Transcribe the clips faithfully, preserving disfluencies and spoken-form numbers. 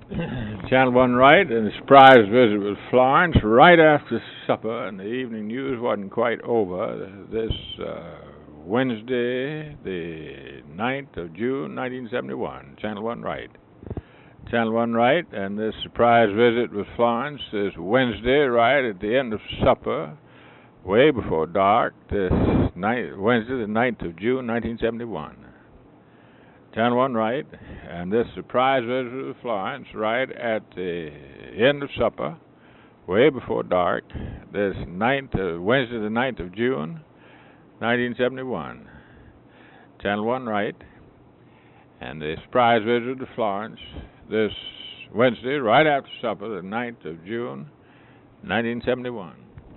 Channel One right, and a surprise visit with Florence right after supper, and the evening news wasn't quite over. This uh, Wednesday, the ninth of June, nineteen seventy-one. Channel One right. Channel One right, and this surprise visit with Florence is Wednesday right at the end of supper, way before dark, this night, Wednesday, the ninth of June, nineteen seventy-one. Channel One right, and this surprise visit with Florence right at the end of supper, way before dark, this ninth, uh, Wednesday the ninth of June, nineteen seventy-one. Channel One right, and the surprise visit to Florence this Wednesday right after supper, the ninth of June, nineteen seventy-one.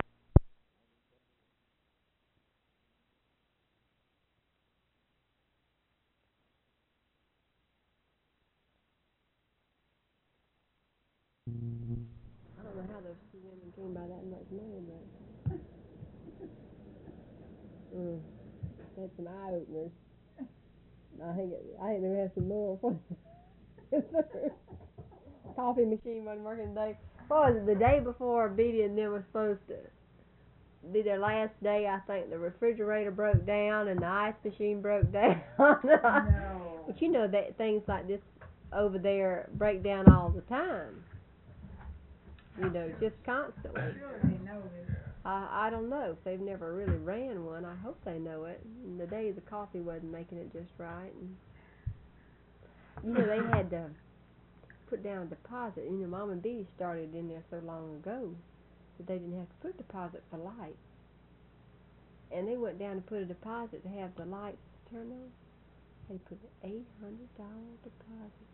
I don't know how those two women came by that much money, but mm, had some eye openers. I think it, I think they had some more. Coffee machine wasn't working today. What was it? The day before Beatty and them was supposed to be their last day. I think the refrigerator broke down and the ice machine broke down. No. But you know that things like this over there break down all the time. You know, just constantly. Sure they know this. I I don't know. If they've never really ran one, I hope they know it. And the day the coffee wasn't making it just right. And, you know, they had to put down a deposit. You know, Mom and Beatty started in there so long ago that they didn't have to put deposit for lights. And they went down to put a deposit to have the lights turn on. They put an eight hundred dollars deposit.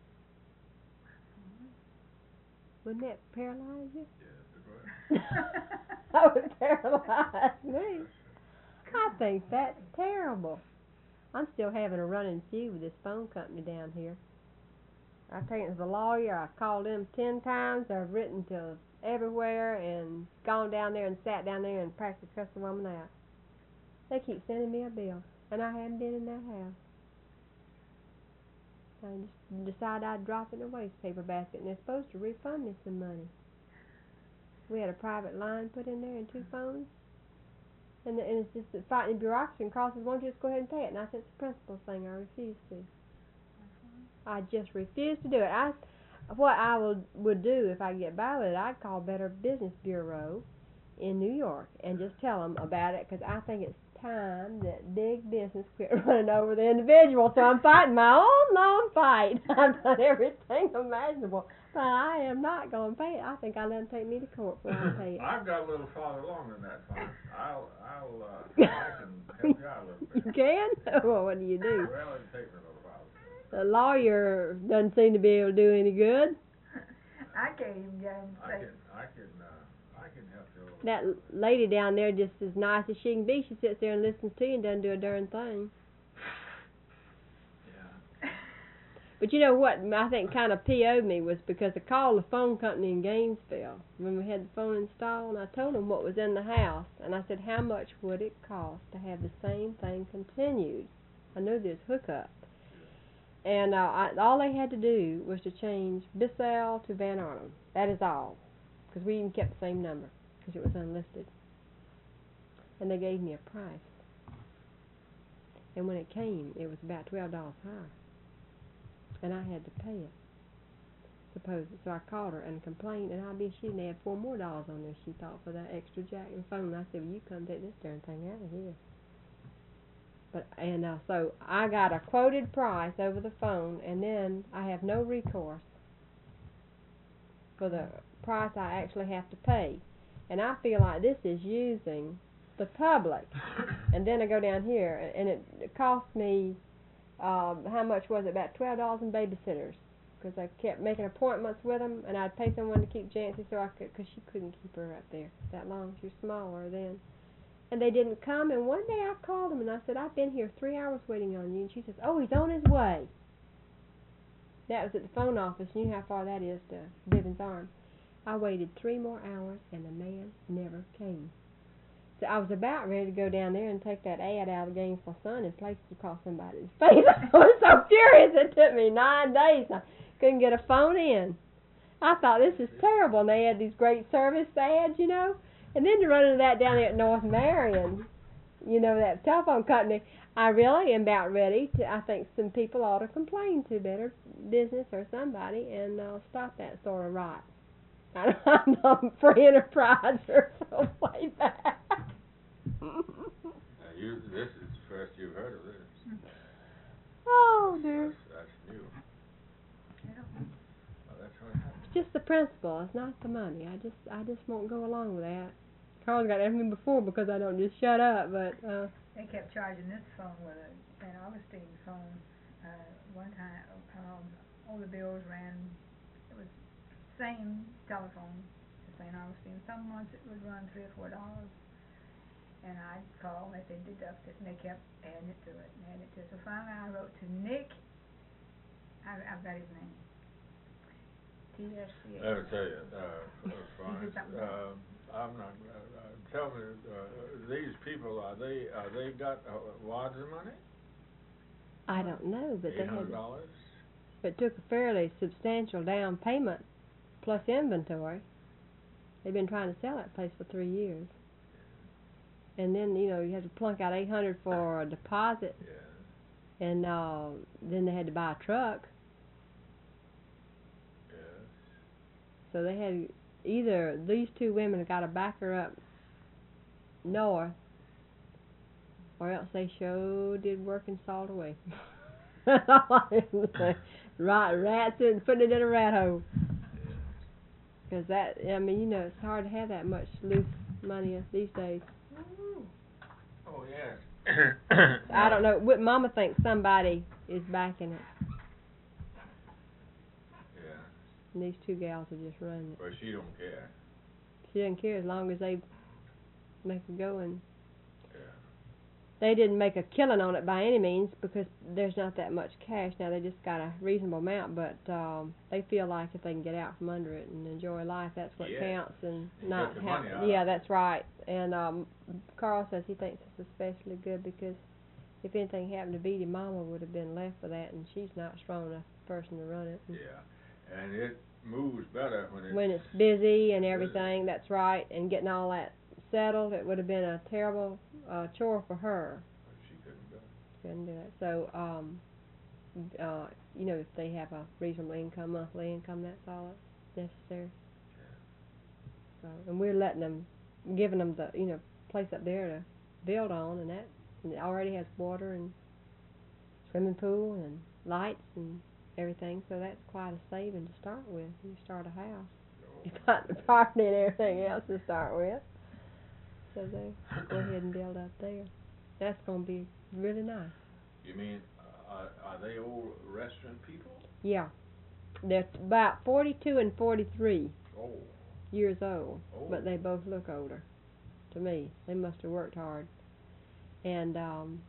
Wouldn't that paralyze you? Yes, That would paralyze me. I think that's terrible. I'm still having a running feud with this phone company down here. I've taken it to the lawyer. I've called them ten times. I've written to everywhere and gone down there and sat down there and practiced cuss the woman out. They keep sending me a bill, and I haven't been in that house. I just decided I'd drop it in a waste paper basket, and they're supposed to refund me some money. We had a private line put in there and two phones, and, the, and it's just that fighting bureaucracy and crosses. Won't you just go ahead and pay it? And I said it's a principal thing. I refuse to. I just refuse to do it. I, what I will, would do if I get by with it, I'd call Better Business Bureau in New York and just tell them about it, because I think it's time that big business quit running over the individual. So I'm fighting my own long fight. I've done everything imaginable, but I am not going to pay it. I think I'll let them take me to court before I pay it. I've got a little farther along than that, Florence. I'll, I'll, uh, I can help you out a little bit. You can? Well, what do you do? Well, it'll take me a little while. The lawyer doesn't seem to be able to do any good. I can't even go and I say. can, I can, uh, I can help you. That lady down there just as nice as she can be. She sits there and listens to you and doesn't do a darn thing. Yeah. But you know what I think kind of P O'd me was because I called the phone company in Gainesville when we had the phone installed, and I told them what was in the house, and I said, how much would it cost to have the same thing continued? I knew this hookup. And uh, I, all they had to do was to change Bissell to Van Arnhem. That is all. Because we even kept the same number, because it was unlisted. And they gave me a price. And when it came, it was about twelve dollars higher. And I had to pay it. Suppose it. So I called her and complained, and I bet she didn't have four more dollars on there, she thought, for that extra jack and phone. And I said, well, you come take this darn thing out of here. But and uh, so I got a quoted price over the phone, and then I have no recourse for the price I actually have to pay. And I feel like this is using the public. And then I go down here, and it, it cost me, um, how much was it? About twelve dollars in babysitters, because I kept making appointments with them, and I'd pay someone to keep Jancy so I could, because she couldn't keep her up there that long. She was smaller then. And they didn't come, and one day I called them, and I said, I've been here three hours waiting on you. And she says, oh, he's on his way. That was at the phone office. You know how far that is to Bivens Arms. I waited three more hours, and the man never came. So I was about ready to go down there and take that ad out of the Gainesville Sun and place it across somebody's face. I was so furious. It took me nine days. I couldn't get a phone in. I thought, this is terrible. And they had these great service ads, you know. And then to run into that down there at North Marion, you know, that telephone company, I really am about ready to, I think some people ought to complain to Better Business or somebody and uh, stop that sort of rot. I don't know, free enterprise or something like that. Now you, this is the first you've heard of this. Oh, dear. That's, that's new. Yeah. Well, that's what happened. It's just the principle. It's not the money. I just, I just won't go along with that. Carl's got everything before because I don't just shut up, but, uh. They kept charging this phone with a Saint Augustine phone. Uh, one time, um, all the bills ran, it was same telephone to Saint Augustine. Some months it would run three or four dollars. And I'd call and they'd deduct it, and they kept adding it to it and adding it to it. So finally I wrote to Nick, I, I've got his name. T S C. Let me tell you, uh, Florence, something uh, I'm not, uh, uh, tell me, uh, these people, are they, are they got uh, wads of money? I don't know, but they Eight hundred had, dollars? but took a fairly substantial down payment plus inventory. They've been trying to sell that place for three years. And then, you know, you had to plunk out eight hundred for a deposit. Yeah. And uh, then they had to buy a truck. Yes. So they had either these two women have got to back her up north, or else they sure did work and salt away. Right, rats and putting it in a rat hole. Because that, I mean, you know, it's hard to have that much loose money these days. Oh, yes. I don't know. What Mama thinks somebody is backing it. Yeah. And these two gals are just running it. Well, she don't care. She doesn't care as long as they make a go. And Yeah. they didn't make a killing on it by any means because there's not that much cash. Now they just got a reasonable amount, but um, they feel like if they can get out from under it and enjoy life, that's what Yeah. counts. And You not get the have. money out Yeah, of it. that's right. And um, Carl says he thinks it's especially good because if anything happened to Beatty, Mama would have been left for that, and she's not a strong enough person to run it. And Yeah. And it moves better when it's... when it's busy and everything, that's right, and getting all that settled, it would have been a terrible uh, chore for her. She couldn't do it. Couldn't do that. So, um, uh, you know, if they have a reasonable income, monthly income, that's all that's necessary. So, and we're letting them, giving them the, you know, place up there to build on, and that, and it already has water and swimming pool and lights and everything. So that's quite a saving to start with. You start a house, you got the property and everything else to start with. So they go ahead and build up there. That's going to be really nice. You mean, uh, are, are they old restaurant people? Yeah, they're about forty-two and forty-three Oh. years old, Oh. but they both look older. To me, they must have worked hard, and um,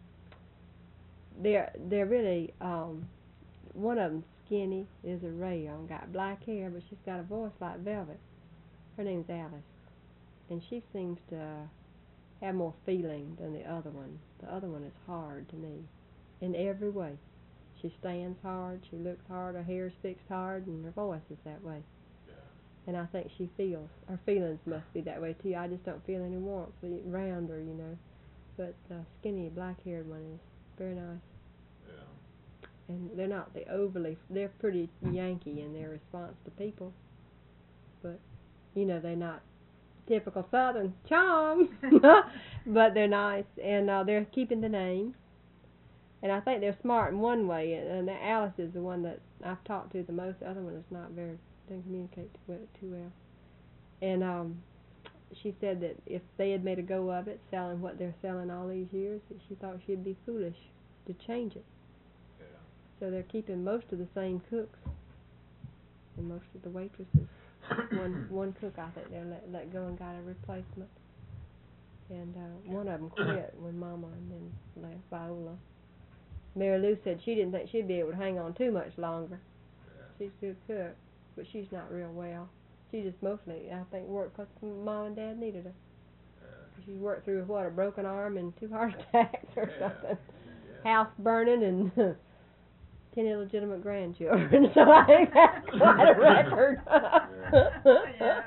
they're they're really um, one of them skinny is a rayon, got black hair, but she's got a voice like velvet. Her name's Alice, and she seems to have more feeling than the other one. The other one is hard to me, in every way. She stands hard, she looks hard, her hair's fixed hard, and her voice is that way. Yeah. And I think she feels, her feelings must be that way too. I just don't feel any warmth around her, you know. But the skinny, black-haired one is very nice. Yeah. And they're not the overly, they're pretty Yankee in their response to people. But, you know, they're not typical Southern charm, but they're nice, and uh, they're keeping the name. And I think they're smart in one way, and, and Alice is the one that I've talked to the most. The other one is not very, doesn't communicate with it too well. And um, she said that if they had made a go of it, selling what they're selling all these years, that she thought she'd be foolish to change it. Yeah. So they're keeping most of the same cooks and most of the waitresses. one one cook, I think, they let let go and got a replacement. And uh, one of them quit when Mama and then left, Viola. Mary Lou said she didn't think she'd be able to hang on too much longer. Yeah. She's a good cook, but she's not real well. She just mostly, I think, worked because Mom and Dad needed her. Yeah. She worked through, what, a broken arm and two heart attacks or Yeah. something. Yeah. House burning and ten illegitimate grandchildren, so I think that's quite a record. Yeah.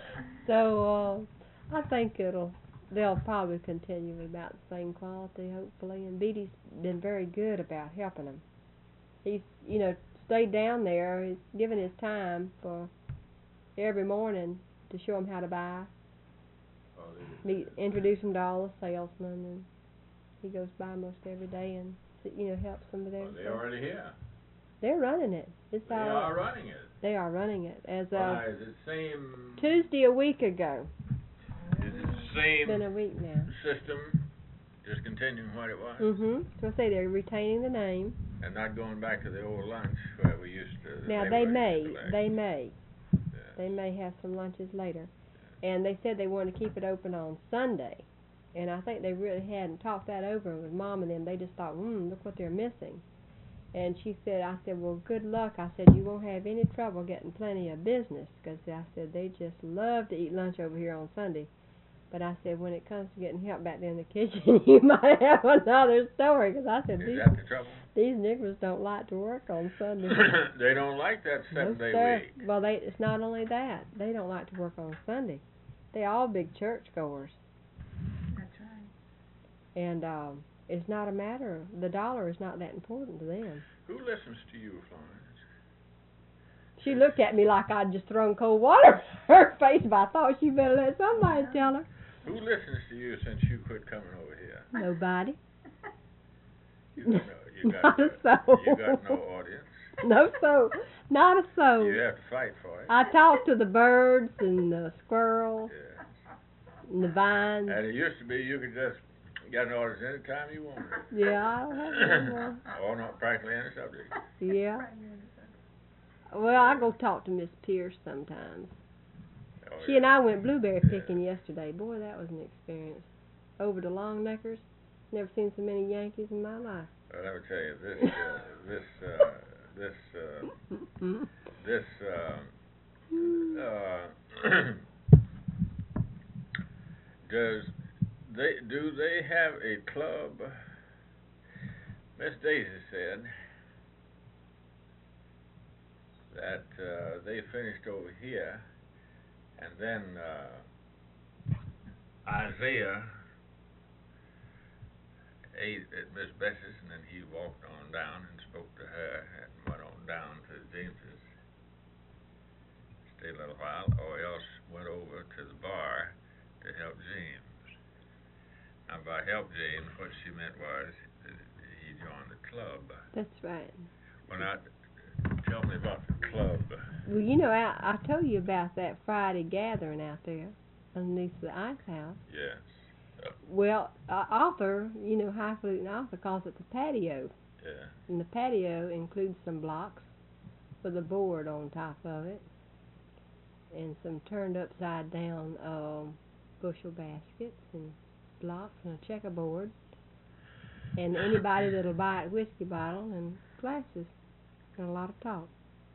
So uh, I think it'll they'll probably continue about the same quality, hopefully. And Beatty's been very good about helping them. He's you know stayed down there. He's given his time for every morning to show them how to buy. Oh, Meet, introduce them to all the salesmen, and he goes by most every day and you know helps them with Well, everything. they're already here. They're running it. It's They all, are running it. They are running it as Well, of now, is it same? Tuesday a week ago. Is it the It's been same a week now. system? Just continuing what it was, Mhm. So I say they're retaining the name. and not going back to the old lunch where we used to. Now they they were may, used to collect. they may, Yeah. they may have some lunches later, and they said they wanted to keep it open on Sunday, and I think they really hadn't talked that over with Mom and them. They just thought, hmm, look what they're missing. And she said, I said, well, good luck. I said, you won't have any trouble getting plenty of business, because I said they just love to eat lunch over here on Sunday. But I said, when it comes to getting help back there in the kitchen, you might have another story, because I said, Is these, that the trouble? these niggers don't like to work on Sunday. They don't like that No, seven-day sir. week. Well, they, it's not only that. They don't like to work on Sunday. They all big church goers. That's right. And um, it's not a matter, the dollar is not that important to them. Who listens to you, Florence? She looked at me like I'd just thrown cold water in her face, but I thought she better let somebody tell her. Who listens to you since you quit coming over here? Nobody. You got no, you got, Not a no, soul. you got no audience. No soul. Not a soul. You have to fight for it. I talk to the birds and the squirrels Yeah. and the vines. And it used to be you could just get an audience anytime you wanted. Yeah, I don't have it anymore. Or not practically any subject. Yeah. Well, I go talk to Miss Pierce sometimes. Oh, She yeah. and I went blueberry picking yesterday. Boy, that was an experience. Over to Longneckers. Never seen so many Yankees in my life. Well, let me tell you, this, uh, this, uh, this, uh, this, uh, uh, does they, do they have a club? Miss Daisy said that, uh, they finished over here, and then, uh, Isaiah ate at Miss Bess's, and then he walked on down and spoke to her and went on down to James's, stayed a little while, or else went over to the bar to help James. Now, by help James, what she meant was that he joined the club. That's right. Well, now, tell me about the club. Well, you know, I, I told you about that Friday gathering out there underneath the ice house. Yes. Well, uh, Arthur, you know, highfalutin Arthur calls it the patio. Yeah. And the patio includes some blocks with a board on top of it and some turned upside down um, bushel baskets and blocks and a checkerboard and anybody that'll buy a whiskey bottle and glasses and a lot of talk.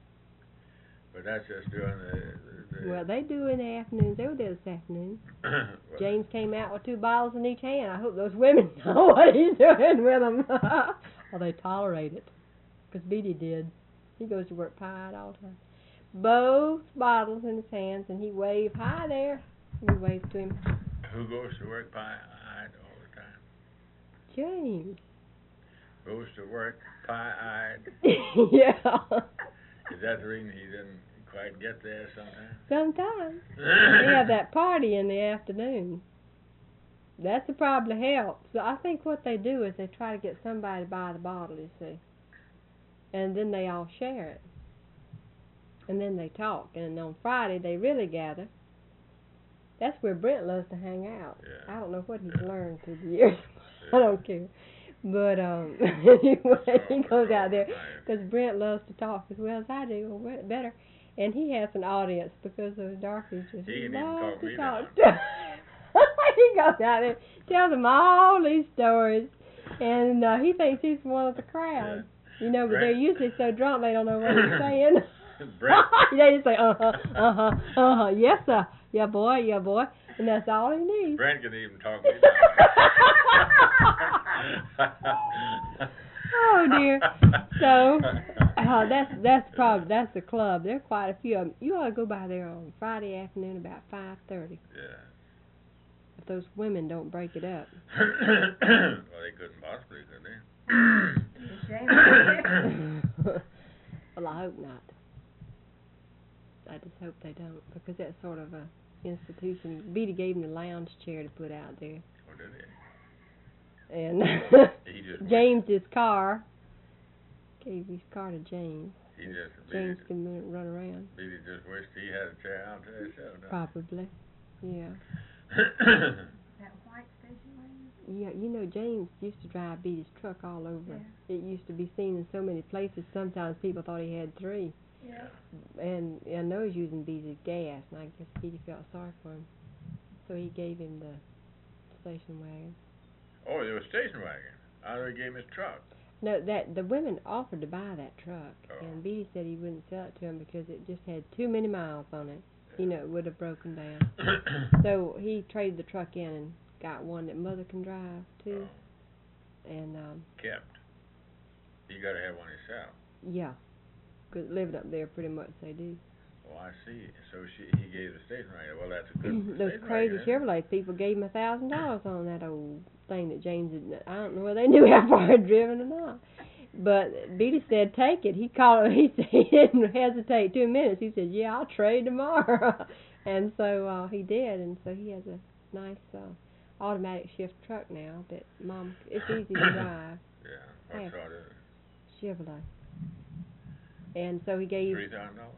But that's just during the... the, the Well, they do in the afternoons. They were there this afternoon. well, James came out with two bottles in each hand. I hope those women know what he's doing with them. Well, they tolerate it. Because Beatty did. He goes to work pied all the time. Both bottles in his hands, and he waved, hi there. We waved to him. Who goes to work pie-eyed all the time? James. Goes to work pie-eyed? Yeah. Is that the reason he didn't quite get there sometimes? Sometimes. They have that party in the afternoon. That's a probably helps. So I think what they do is they try to get somebody to buy the bottle, you see. And then they all share it. And then they talk. And on Friday they really gather. That's where Brent loves to hang out. Yeah. I don't know what he's Yeah. learned through the years. Yeah. I don't care. But um, anyway, he goes out there because Brent loves to talk as well as I do, or we- better. And he has an audience because those darkies just He didn't even love talk to me talk. down. He goes out there, tells them all these stories, and uh, he thinks he's one of the crowd. Yeah. You know, but Brent- they're usually so drunk they don't know what he's saying. Brent- They just say, uh huh, uh huh, uh huh, yes sir, yeah boy, yeah boy, and that's all he needs. Brent can even talk me down. Oh dear. So, uh, that's that's probably that's the club. There are quite a few of them. You ought to go by there on Friday afternoon about five thirty. Yeah. If those women don't break it up. Well, they couldn't possibly, could they? Is James there? Well, I hope not. I just hope they don't, because that's sort of a institution. Beatty gave him the lounge chair to put out there. Oh, did he? And He just James's car, gave his car to James. He just James Beatty, can run around. Beatty just wished he had a chair out to himself. don't Probably, yeah. he? That white station wagon? Yeah, you know, James used to drive Beatty's truck all over. Yeah. It used to be seen in so many places, sometimes people thought he had three. Yeah. And I know he's using Beatty's gas, and I guess Beatty felt sorry for him. So he gave him the station wagon. Oh, it was station wagon. I thought he gave him his truck. No, that the women offered to buy that truck, Oh. and Beatty said he wouldn't sell it to him because it just had too many miles on it. You know, it would have broken down. So he traded the truck in and got one that Mother can drive too. Oh. And um, Kept. You got to have one yourself. yeah, 'cause living up there pretty much they do. Oh, I see. So she he gave the station wagon. Well, that's a good Those station crazy wagon, isn't it? Chevrolet people gave him a thousand dollars on that old thing that James had. I don't know whether they knew how far I'd driven or not. But Beatty said, take it. He called. He said he didn't hesitate two minutes. He said, yeah, I'll trade tomorrow. And so uh, he did. And so he has a nice uh, automatic shift truck now. But Mom, it's easy to drive. Yeah. What Yeah. sort is it? Chevrolet. And so he gave Three thousand dollars.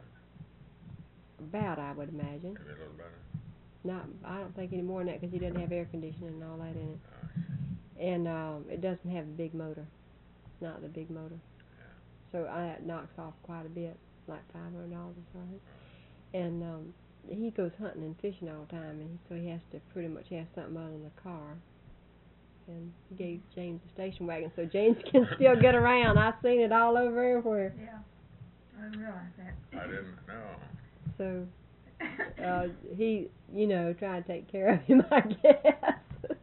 about, I would imagine. Maybe a little better. Not, I don't think any more than that because he doesn't have air conditioning and all that in it. Oh, I see. And um, it doesn't have a big motor. It's not the big motor. Yeah. So I, it knocks off quite a bit, like five hundred dollars or something. And um, he goes hunting and fishing all the time, and he, so he has to pretty much have something other than the car. And he gave James a station wagon so James can still get around. I've seen it all over everywhere. Yeah. I didn't realize that. I didn't know. So uh, he, you know, trying to take care of him, I guess.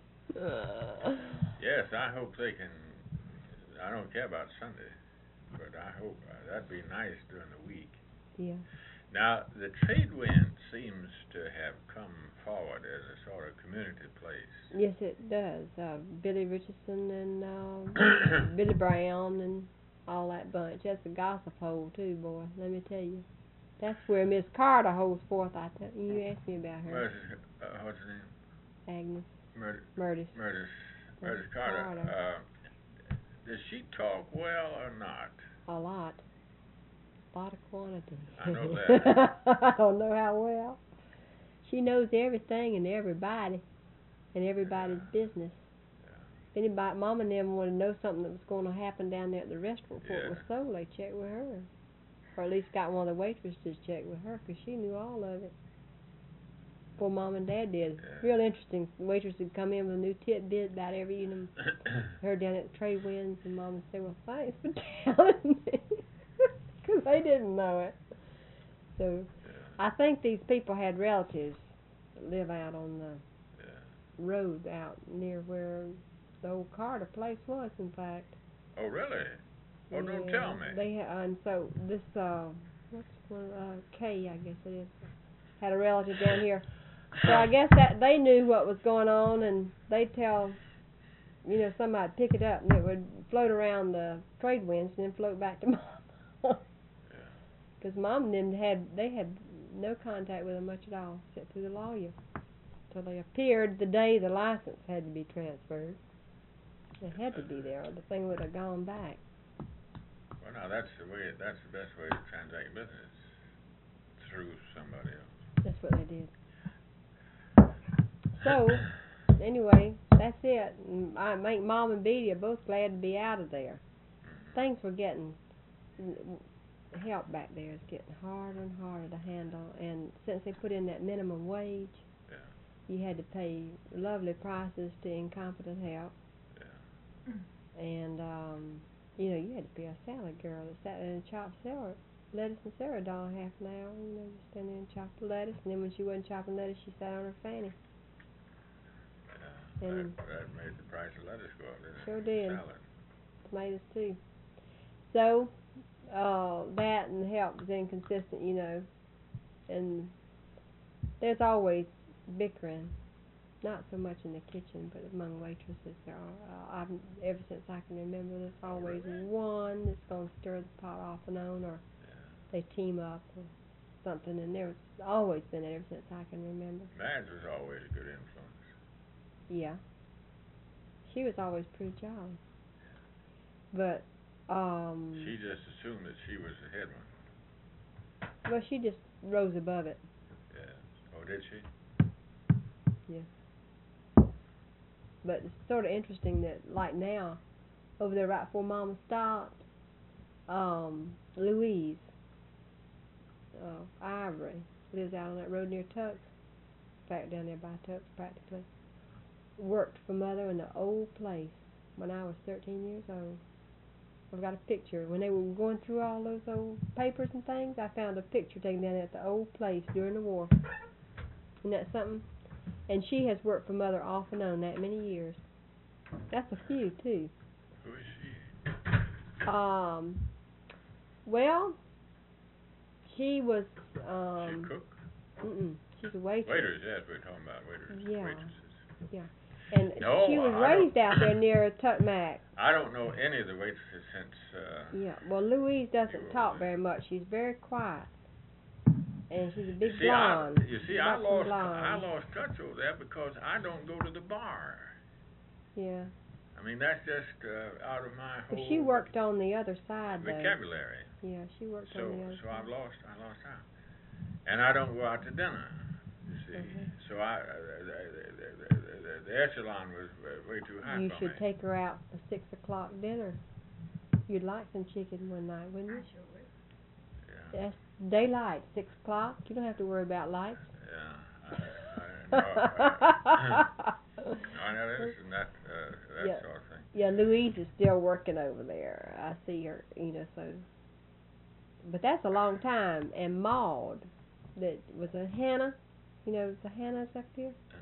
Yes, I hope they can. I don't care about Sunday, but I hope uh, that'd be nice during the week. Yeah. Now, the trade wind seems to have come forward as a sort of community place. Yes, it does. Uh, Billy Richardson and uh, Billy Brown and all that bunch. That's a gossip hole too, boy. Let me tell you. That's where Miss Carter holds forth. I tell you, you asked me about her. Murtis, uh, what's her name? Agnes Murtis. Murtis. Murtis. Murtis Murtis Carter. Carter. Uh, does she talk well or not? A lot. A lot of quantity. I know that. I don't know how well. She knows everything and everybody and everybody's Yeah. business. Yeah. If anybody, Mom and them wanted to know something that was going to happen down there at the restaurant before it was Yeah. sold, they checked with her. Or at least got one of the waitresses to check with her because she knew all of it. Before Mom and Dad did. Yeah. Real interesting. The waitress would come in with a new tidbit about every evening. Her down at the Trade Winds, and Mom would say, well, thanks for telling me. Because they didn't know it. So Yeah. I think these people had relatives that live out on the Yeah. road out near where the old Carter place was, in fact. Oh, really? Oh, don't Yeah, tell me. They ha- and so this uh, what's one uh Kay, I guess it is, had a relative down here. So I guess that they knew what was going on, and they'd tell, you know, somebody'd pick it up, and it would float around the trade winds and then float back to Mom. Yeah. Because Mom and them had they had no contact with them much at all, except through the lawyer. So they appeared the day the license had to be transferred. They had to be there, or the thing would have gone back. Well, now that's the way. That's the best way to transact business through somebody else. That's what they did. So, anyway, that's it. And I think Mom and Beatty are both glad to be out of there. Mhm. Things were getting, help back there is getting harder and harder to handle. And since they put in that minimum wage, Yeah. you had to pay lovely prices to incompetent help. Yeah. And, um, you know, you had to pay a salad girl that sat there and chopped celery, lettuce and celery a dollar half an hour. You know, just stand there and chop the lettuce. And then when she wasn't chopping lettuce, she sat on her fanny. Yeah. And- That, that made the price of lettuce go up, didn't it? Sure did. Salad. tomatoes too. So, uh, that and the help was inconsistent, you know, and there's always bickering. Not so much in the kitchen, but among waitresses there are. Uh, I've ever since I can remember, there's always one that's going to stir the pot off and on, or Yeah. they team up or something. And there's always been ever since I can remember. Madge was always a good influence. Yeah, she was always pretty jolly. But um, She just assumed that she was the head one. well, she just rose above it. Yeah. Oh, did she? Yeah. But it's sort of interesting that, like now, over there right before Mama stopped, um, Louise, uh, Ivory, lives out on that road near Tuck's, back down there by Tuck's practically, worked for Mother in the old place when I was thirteen years old. I've got a picture. When they were going through all those old papers and things, I found a picture taken down at the old place during the war. Isn't that something? And she has worked for Mother off and on that many years. That's a few, too. Who is she? Um, well, she was, um... She a cook? Mm-mm, she's a waitress. Waiters, yes, we're talking about waiters. Yeah. Waitresses. Yeah. And No, she was I raised don't- out there near Tuckmack. I don't know any of the waitresses since, uh... Yeah, well, Louise You doesn't were talk there. very much. She's very quiet. And she's a big you see, blonde. I, you see, I Buxom lost, blonde. I lost touch over there because I don't go to the bar. Yeah. I mean, that's just uh, out of my But whole she worked on the other side, though. vocabulary. Yeah, she worked So, on the other so side. I've lost, I lost out. And I don't go out to dinner, you see. Mhm. So I, uh, the, the, the, the, the echelon was uh, way too high You for should me. take her out for six o'clock dinner. You'd like some chicken one night, wouldn't you? I sure would. Yeah, That's daylight, six o'clock. You don't have to worry about lights. yeah. I, I know. I, I know this and that, uh, that Yeah. sort of thing. Yeah, Louise is still working over there. I see her, you know, so. But that's a long time. And Maud, that was a Hannah, you know, the Hannahs up here. Uh,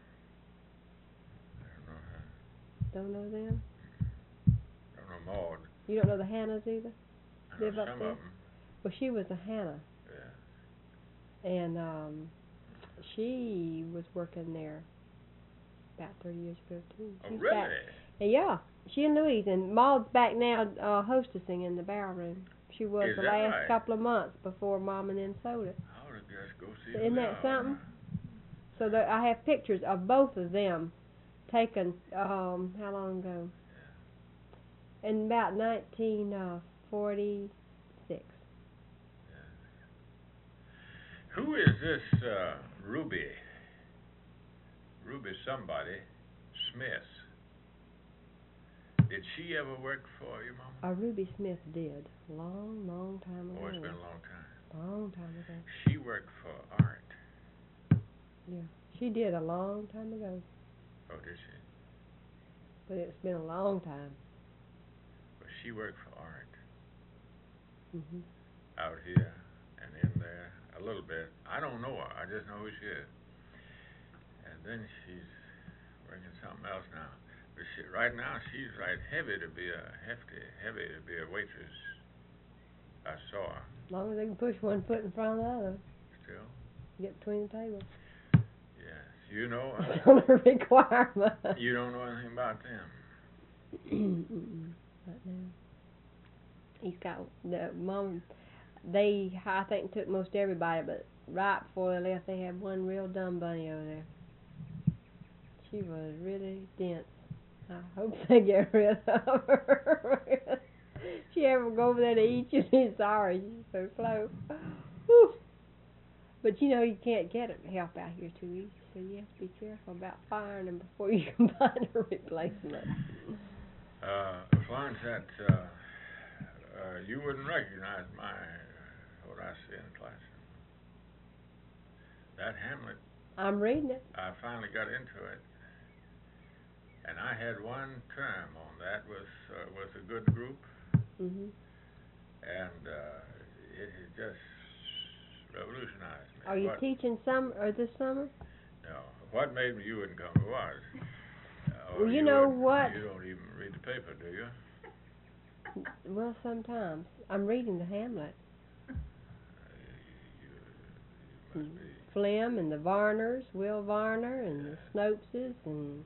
I don't know. Don't know them? Don't know Maud. You don't know the Hannahs either? I know Live up some there? of them. Well, she was a Hannah, Yeah. and um, she was working there about thirty years ago too. Oh, She's really? back. And yeah, she and Louise, and Maud's back now uh, hostessing in the barrel room. She was Is the that last right? couple of months before Mom and them sold it. I ought to just go see Isn't who they that are. something? So there, I have pictures of both of them taken, um, how long ago? In about nineteen forty-six. Who is this uh, Ruby? Ruby somebody, Smith. Did she ever work for you, Mama? Uh, Ruby Smith did, long, long time ago. Oh, it's been a long time. Long time ago. She worked for Art. Yeah, she did a long time ago, Oh, did she? but it's been a long time. Well, she worked for Art Mhm. out here and in there a little bit. I don't know her. I just know who she is. And then she's working something else now. But she, right now, she's right heavy to be a hefty, heavy to be a waitress. I saw her As long as they can push one foot in front of the other, still. get between the tables. Yes, you know. That's Uh, on the requirement. you don't know anything about them. Mm-mm, not now. He's got the mom. They, I think, took most everybody, but right before they left, they had one real dumb bunny over there. She was really dense. I hope they get rid of her. She ever go over there to eat, you'd be sorry. She's so slow. Whew. But you know, you can't get help out here too easy, so you have to be careful about firing them before you can find a replacement. Uh, Florence, that, uh, uh, you wouldn't recognize my, uh, what I see in the classroom. That Hamlet, I'm reading it. I finally got into it. And I had one term on that with, uh, with a good group. Mhm. And, uh, it has just revolutionized me. Are you what, teaching summer or this summer? No. What made me, you wouldn't come, was. Uh, Well, you you know wouldn't- what? You don't even read the paper, do you? Well, sometimes. I'm reading the Hamlet. Uh, you, you must be. Flem and the Varners, Will Varner and the Snopeses and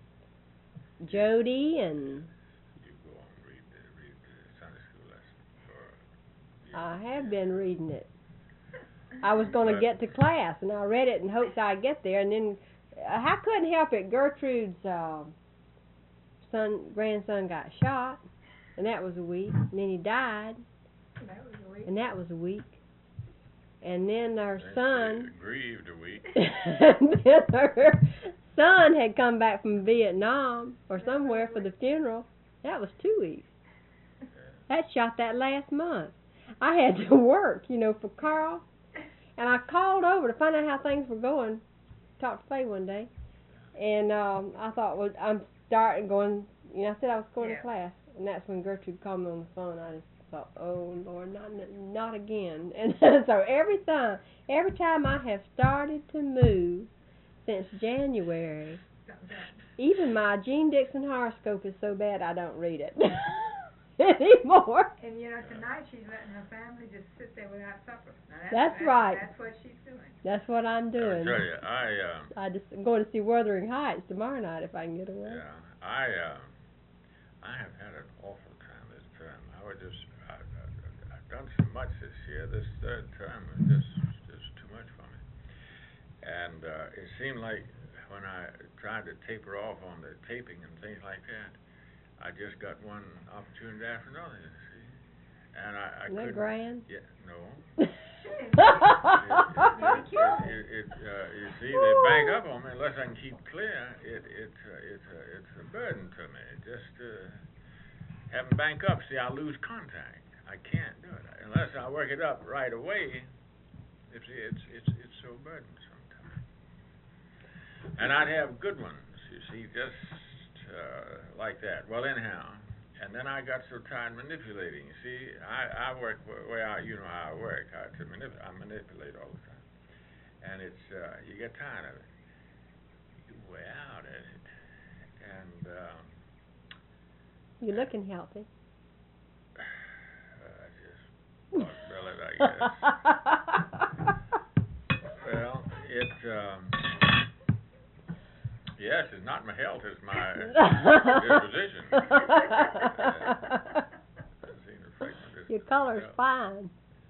Jody and. You go on and read the, read the Sunday school lesson. Or you, I have been reading it. I was going to But- get to class, and I read it in hopes I'd get there, and then uh, I couldn't help it. Gertrude's uh, son, grandson got shot, and that was a week. And then he died, That was a week. and that was a week. And then our Then son, she grieved a week. and then her son had come back from Vietnam or somewhere for the funeral. That was two weeks. That shot that last month. I had to work, you know, for Carl. And I called over to find out how things were going. Talked to Faye one day. And um I thought, well, I'm starting going, you know, I said I was going Yeah. to class. And that's when Gertrude called me on the phone. I just thought, oh, Lord, not not again. And so every time, every time I have started to move since January, Something's happened. even my Jean Dixon horoscope is so bad I don't read it anymore. And you know, tonight she's letting her family just sit there without supper. Now That's that's right. That's what she's doing. That's what I'm I doing. tell you, I, um, I just I'm going to see Wuthering Heights tomorrow night if I can get away. yeah, I, uh, I have had an awful time this term. I would just, I, I, I've done so much this year. This third term was just, just too much for me. And, uh, it seemed like when I tried to taper off on the taping and things like that, I just got one opportunity after another, you see. And I, I Isn't that couldn't. grand? Yeah, no. Very It, cute. it, it, uh, you see, they bank up on me unless I can keep clear. It, it, uh, it's a, it's a burden to me. Just uh, having bank up, see, I lose contact. I can't do it unless I work it up right away. It's, it's, it's, it's so burdensome to me. And I'd have good ones, you see, just uh, like that. Well, anyhow. And then I got so tired manipulating. You see, I, I work the way I, you know how I work. I, to manip- I manipulate all the time. And it's, uh, you get tired of it. You wear out at it. And, um, You're looking healthy. uh, just possible it, I guess. Well, it, um, yes, it's not my health, it's my disposition. Your color's fine.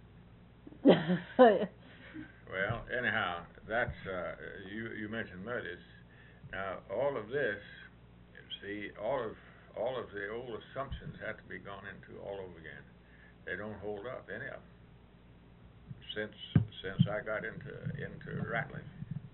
Well, anyhow, that's, uh, you, you mentioned murders. Now, all of this, see, all of, all of the old assumptions have to be gone into all over again. They don't hold up, any of them. Since, since I got into, into Ratliff.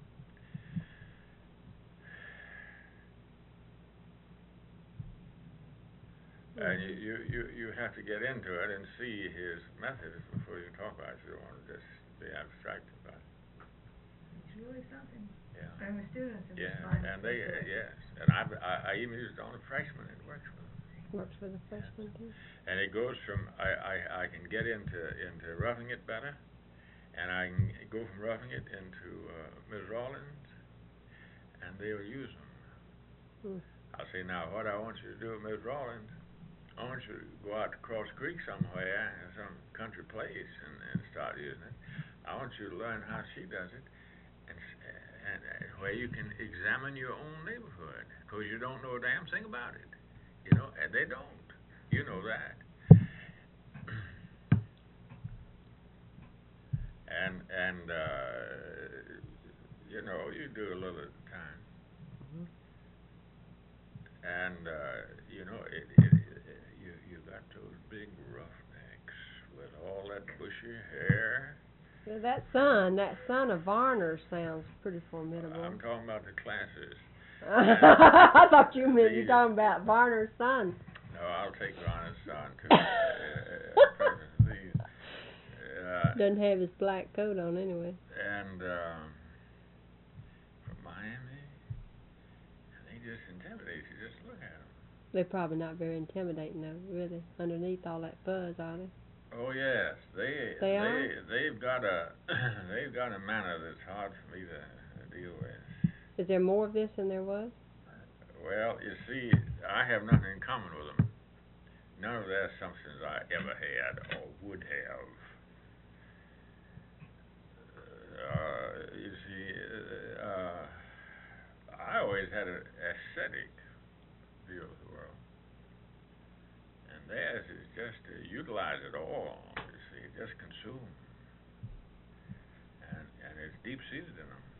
And you, you, you, you have to get into it and see his methods before you talk about it. You don't want to just be abstract about it. It's really something. Yeah. And the students have Yeah, responded and they, to uh, it. yes, and I, I, I even used it on a freshman, it works for them. Works for the freshman too. And it goes from, I, I, I can get into, into roughing it better, and I can go from roughing it into, uh, Miz Rawlins, and they'll use them. Hmm. I'll say, now, what I want you to do with Miz Rawlins, I want you to go out to Cross Creek somewhere, in some country place, and, and start using it. I want you to learn how she does it, and, s- and, and where you can examine your own neighborhood, because you don't know a damn thing about it. You know, and they don't. You know that. And, and, uh, you know, you do a little at a time. Mhm. And, uh, you know, it, it, it, you, you got those big roughnecks with all that bushy hair. Yeah, that son, that son of Varner sounds pretty formidable. I'm talking about the classes. I thought you meant you These- talking about Varner's son. No, I'll take Ron's son too. uh, uh, these, uh, Doesn't have his black coat on anyway. and um, from Miami, they just intimidate you. Just look at them. They're probably not very intimidating though, really. Underneath all that fuzz, are they? Oh yes, they They they are? they've got a they've got a manner that's hard for me to deal with. Is there more of this than there was? Well, you see, I have nothing in common with them. none of the assumptions I ever had or would have. Uh, you see, uh, I always had an ascetic view of the world. And theirs is just to utilize it all, you see, just consume. And, and it's deep-seated in them.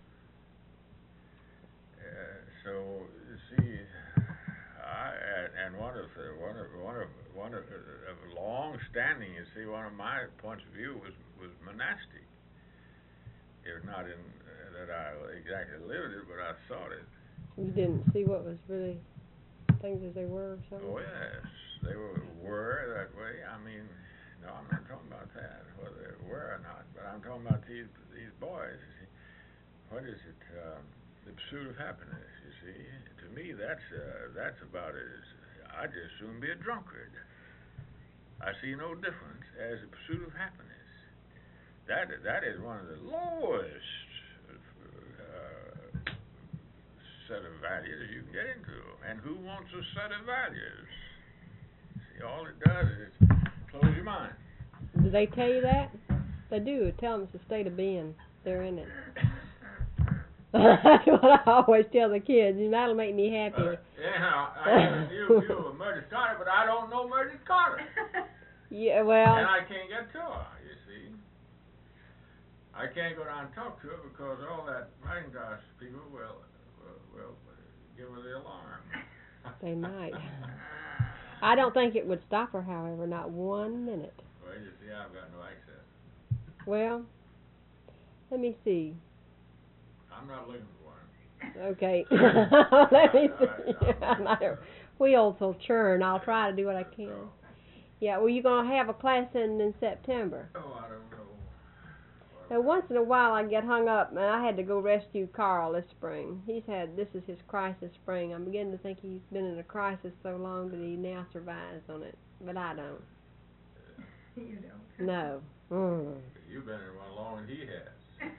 Uh, so, you see, I, and, and one of the, one of, one of, one of, uh, of long-standing, you see, one of my points of view was, was monastic. If not in, uh, that I exactly lived it, but I thought it. You didn't see what was really things as they were or something? Oh, yes. They were, were that way. I mean, no, I'm not talking about that, whether they were or not, but I'm talking about these these boys. You see, what is it? Um, the pursuit of happiness. You see, to me, that's uh, that's about as I'd just soon be a drunkard. I see no difference as the pursuit of happiness. That that is one of the lowest uh, set of values you can get into. And who wants a set of values? See, all it does is close your mind. Do they tell you that? They do. Tell them it's a state of being. They're in it. That's what I always tell the kids. And that'll make me happier. Uh, yeah, I you you a Meredith Carter, but I don't know Meredith Carter. Yeah, well. And I can't get to her. You see, I can't go down and talk to her because all that Macintosh people will will, will give her the alarm. They might. I don't think it would stop her, however, not one minute. Well, you see, I've got no access. Well, let me see. I'm not looking for one. Okay. Let me see. My wheels will churn. I'll try to do what I can. Yeah, well, you're going to have a class in, in September. Oh, I don't know. Now, once in a while I get hung up, and I had to go rescue Carl this spring. He's had, this is his crisis spring. I'm beginning to think he's been in a crisis so long that he now survives on it. But I don't. You don't. No. Mm. You've been in one longer than he has.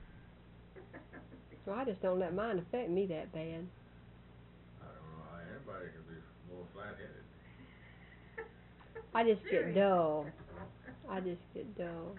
So I just don't let mine affect me that bad. I don't know how anybody could be more flat-headed. I just get dull. I just get dull.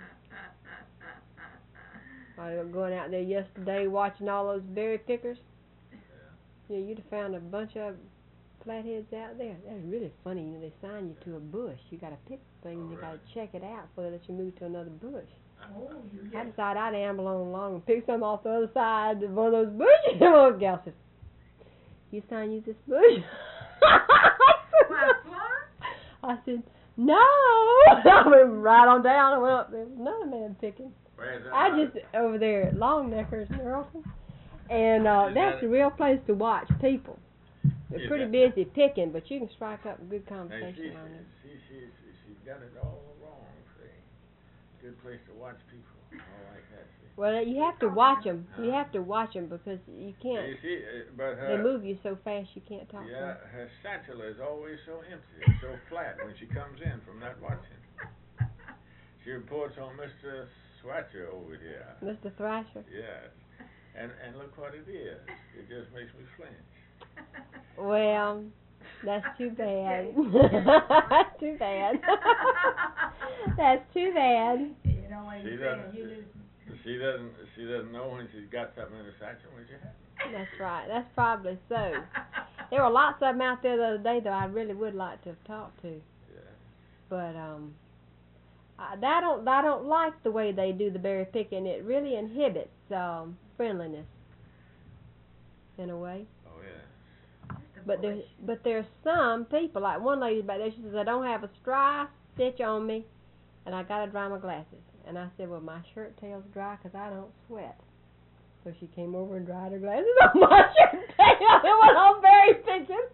I was going out there yesterday watching all those berry pickers. Yeah. Yeah, you'd have found a bunch of flatheads out there. That's really funny. You know, they sign you to a bush. You got to pick the thing, and you got to check it out before they let you move to another bush. Oh, you I get decided I'd amble on along and pick some off the other side of one of those bushes. The old gal says, "You sign you this bush?" my fly? I said, "No." I went right on down and went up there. Another man picking. Where's that? I just over there at Longneckers in Earlton, and uh, Is that's that a real place to watch people. They're Is pretty that- busy picking, but you can strike up a good Hey, conversation she, on it. she, she, she's got it all wrong, see. Good place to watch people. All like that, see. Well, you have to watch them. You have to watch them because you can't. You see, uh, but They her, move you so fast you can't talk to yeah, them. her satchel is always so empty, so flat when she comes in from that watching. She reports on Mister Swatcher over here. Mister Thrasher. Yes. And and look what it is. It just makes me flinch. Well, that's too bad. That's too bad. That's too bad. You know what She you're saying, doesn't, you just, she doesn't, she doesn't know when she's got something in her satchel when she hasn't. That's right. That's probably so. There were lots of them out there the other day that I really would like to have talked to, Yeah. but um, I, I don't. I don't like the way they do the berry picking. It really inhibits um friendliness in a way. Oh yeah. just a But there's bush. but there's some people, like one lady back there, she says, "I don't have a dry stitch on me, and I gotta dry my glasses." And I said, "Well, my shirt tail's dry 'cause I don't sweat." So she came over and dried her glasses on my shirt tail. It went on very picking.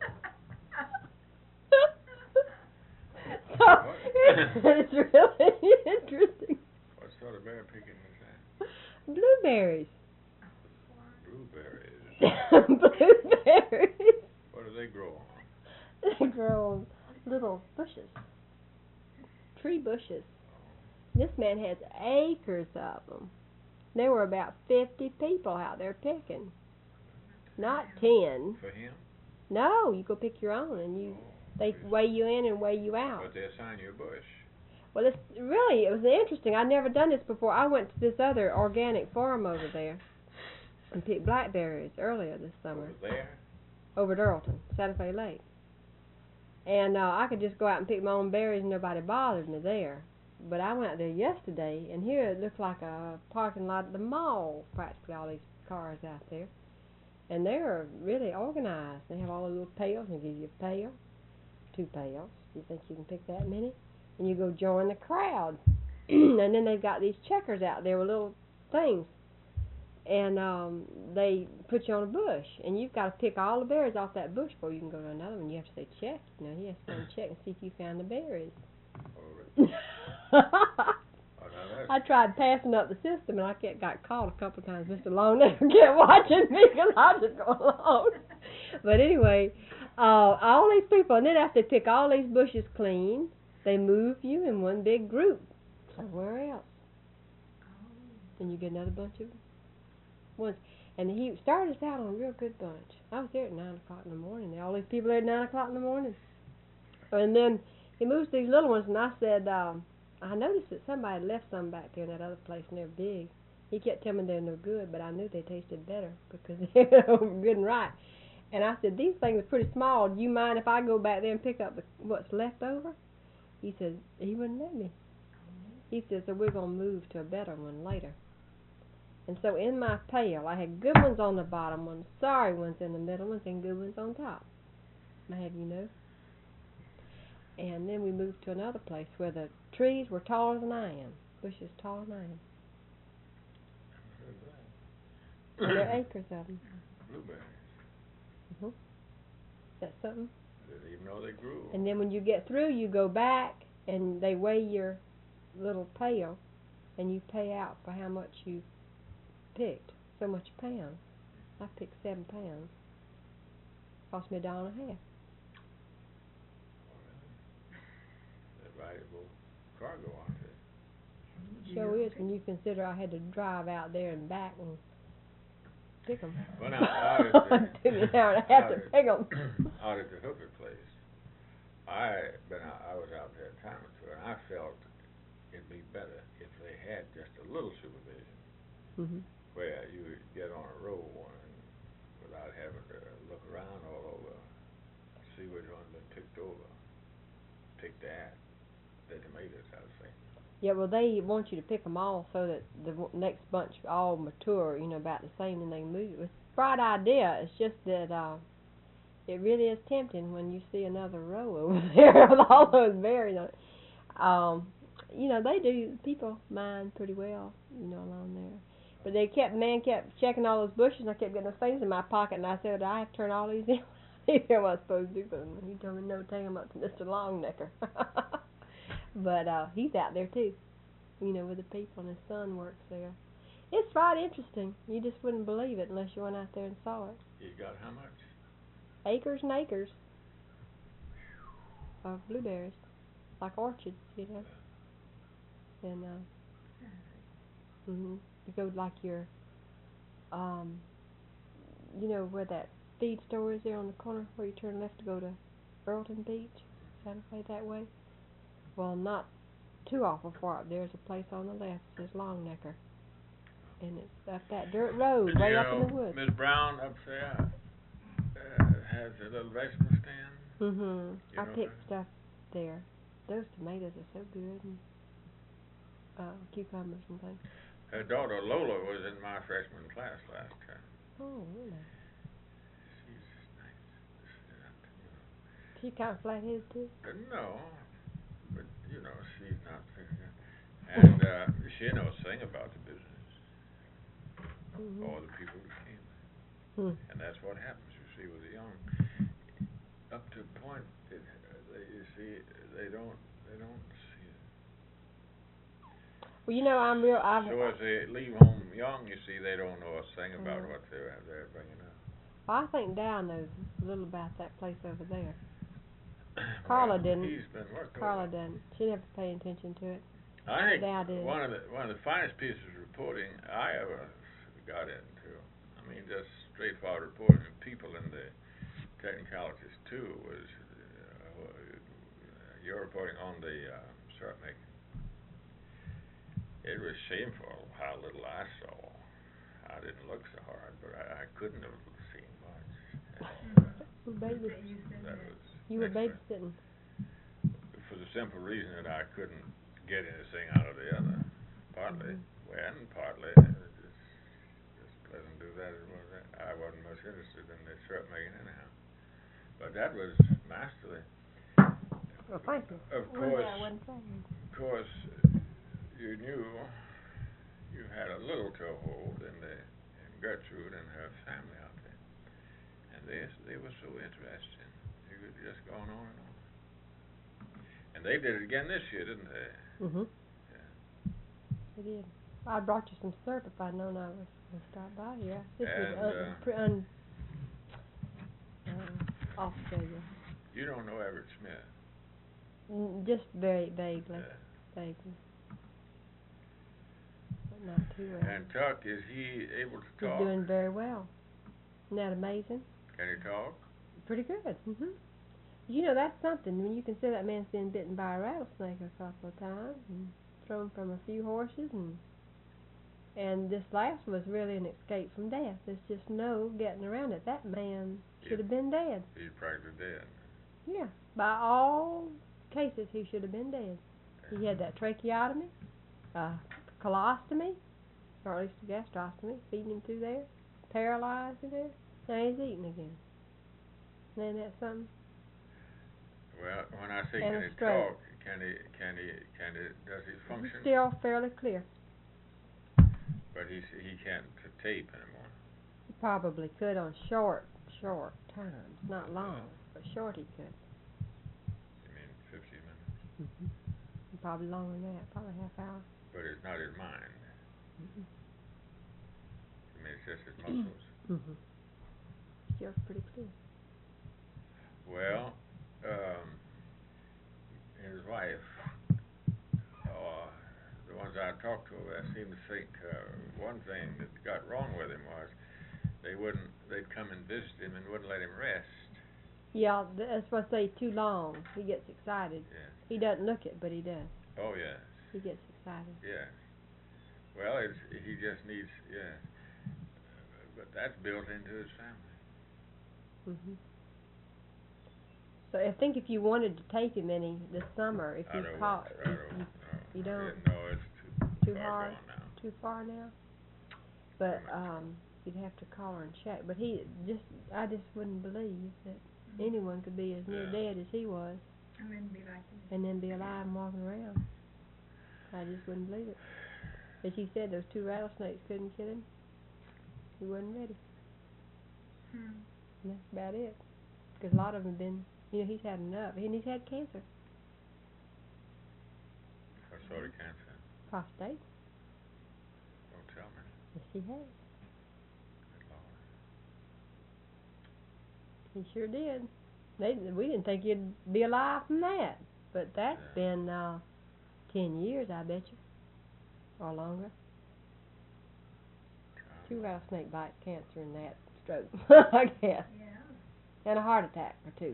So it's, it's really interesting. What sort of berry picking is that? Blueberries. Blueberries. Blueberries. What do they grow on? They grow on little bushes, tree bushes. This man has acres of them. There were about fifty people out there picking. Not ten. For him? No, you go pick your own, and you They weigh you in and weigh you out. But they assign you a bush. Well, it's really, it was interesting. I'd never done this before. I went to this other organic farm over there and picked blackberries earlier this summer. Over there? Over at Earlton, Santa Fe Lake. And uh, I could just go out and pick my own berries and nobody bothered me there. But I went out there yesterday, and here it looks like a parking lot at the mall, practically all these cars out there. And they're really organized. They have all the little pails, and they give you a pail, two pails. You think you can pick that many? And you go join the crowd. And then they've got these checkers out there with little things. And um, they put you on a bush, and you've got to pick all the berries off that bush before you can go to another one. You have to say check. You know, you have to say check and see if you found the berries. Oh, really? oh, no, I tried passing up the system, and I kept, got called a couple of times. Mister Longnecker kept watching me because I was just going along. But anyway, uh, all these people, and then after they pick all these bushes clean, they move you in one big group somewhere else. Then you get another bunch of ones. And he started us out on a real good bunch. I was there at nine o'clock in the morning. All these people there at nine o'clock in the morning. And then he moves these little ones, and I said, um, I noticed that somebody left some back there in that other place, and they're big. He kept telling me they're no good, but I knew they tasted better because they're good and right. And I said, these things are pretty small. Do you mind if I go back there and pick up the, what's left over? He said, he wouldn't let me. He said, so we're going to move to a better one later. And so in my pail, I had good ones on the bottom ones, sorry ones in the middle ones, and good ones on top. I have you know. And then we moved to another place where the trees were taller than I am, bushes taller than I am. And there are acres of them. Blueberries. Mm-hmm. That's something. I didn't even know they grew. And then when you get through, you go back and they weigh your little pail, and you pay out for how much you picked. So much a pound. I picked seven pounds. Cost me a dollar and a half. Valuable cargo, aren't they? Sure is when you consider I had to drive out there and back and pick them. Well, now, out at the, took me an hour and a half to pick them. Out at the Hooker place, I been out, I was out there a time or two, and I felt it'd be better if they had just a little supervision, Mm-hmm. where you would get on a roll and without having to look around all over, see which one's been picked over, pick that. The tomatoes, I would say. Yeah, well, they want you to pick them all so that the w- next bunch all mature, you know, about the same, and they move. It's a bright idea. It's just that uh, it really is tempting when you see another row over there with all those berries on it. Um, you know, they do, people mine pretty well, you know, along there. But they kept, man kept checking all those bushes, and I kept getting those things in my pocket, and I said, I have to turn all these in. He said, what I was supposed to do, but he told me, no, take them up to Mister Longnecker. But uh, he's out there too, you know, with the people, and his son works there. It's right interesting. You just wouldn't believe it unless you went out there and saw it. You got how much? Acres and acres of blueberries, like orchards, you know. And uh, mm-hmm. You go like your, um, you know, where that feed store is there on the corner where you turn left to go to Earlton Beach, Santa Fe that way. Well, not too awful far up. There's a place on the left that says Longnecker. And it's up that dirt road, But way you up know, in the woods. Miss Brown up there uh, has a little vegetable stand. Mm-hmm. You I know picked her? stuff there. Those tomatoes are so good. And uh, cucumbers and things. Her daughter Lola was in my freshman class last term. Oh, really? She's nice. You know. She kind of flat-headed, too? Uh, no, but, you know, she's not figuring. And uh, she knows thing about the business, Mm-hmm. all the people who came. Hmm. And that's what happens, you see, with the young. Up to a point, it, uh, they, you see, they don't, they don't see it. Well, you know, I'm real. I've, So as they leave home young, you see, they don't know a thing about Mhm. what they're, they're bringing up. well, I think Dow knows a little about that place over there. Carla Well, didn't. He's been working. Carla didn't. She never paid attention to it. I think Dow did. one of the one of the finest pieces of reporting I ever got into. I mean, just straightforward reporting, and people in the technicalities too, was uh, you're reporting on the uh, syrup making. It was shameful how little I saw. I didn't look so hard, but I, I couldn't have seen much. And, uh, Who babys- You said that that. was You were extra. babysitting. For the simple reason that I couldn't get anything out of the other. Partly Mhm. when, partly it was just, just pleasant to do that as well. As that. I wasn't much interested in the syrup making anyhow. But that was masterly. Well, thank you. Of Well, course, yeah, I wasn't saying. of course, you knew you had a little toehold in the in Gertrude and her family out there, and they they were so interesting. You could just go on and on. And they did it again this year, didn't they? Mhm. Yeah. They did. I brought you some syrup if I'd known I was going to stop by here. This And, was uh, un, pre, un, uh, Australia. You don't know Everett Smith. N- just very vaguely, Yeah. vaguely, but not too well. And Tuck, is he able to He's talk? doing very well. Isn't that amazing? Can he talk? Pretty good. Mhm. You know, that's something when you consider that man's been bitten by a rattlesnake a couple of times and thrown from a few horses, and and this last was really an escape from death. There's just no getting around it. That man should have been dead. He's practically dead. Yeah, by all cases, he should have been dead. He had that tracheotomy, uh, colostomy, or at least a gastrostomy, feeding him through there, paralyzed in there. Now he's eating again. Isn't that something? Well, when I say And can a he stroke. talk, can he, can he, can he, does he He's function? still fairly clear. But he's, he can't t- tape anymore. He probably could on short, short terms, not long, but short he could. You mean fifty minutes? Mm-hmm. Probably longer than that, probably half hour. But it's not his mind. Mm-hmm. You mean it's just his muscles? Mm-hmm. Still pretty clear. Well, um, his wife, uh, the ones I talked to, I seem to think uh, one thing that got wrong with him was they wouldn't, they'd come and visit him and wouldn't let him rest. Yeah, th- that's what I say, too long. He gets excited. Yeah. He doesn't look it, but he does. Oh, yes. He gets excited. Yes. Well, it's, he just needs, yes. But that's built into his family. Mhm. So I think if you wanted to take him any this summer, if I you don't caught, want, I you, don't, you, no. you don't. Yeah, no, it's too, Too far hard? gone now. Too far now. But much. um, you'd have to call her and check. But he just, I just wouldn't believe that anyone could be as near Yeah. dead as he was, And then be like this. and then be alive and walking around. I just wouldn't believe it. As you said, those two rattlesnakes couldn't kill him. He wasn't ready. Hmm. And that's about it. Because a lot of them have been, you know, he's had enough. And he's had cancer. What sort of cancer? Prostate. Don't tell me. Yes, he has. Good Lord. He sure did. They, we didn't think he'd be alive from that. But that's Yeah. been uh, ten years, I bet you. Or longer. Two rattlesnake bite, cancer, and that stroke, I guess. Yeah. And a heart attack or two.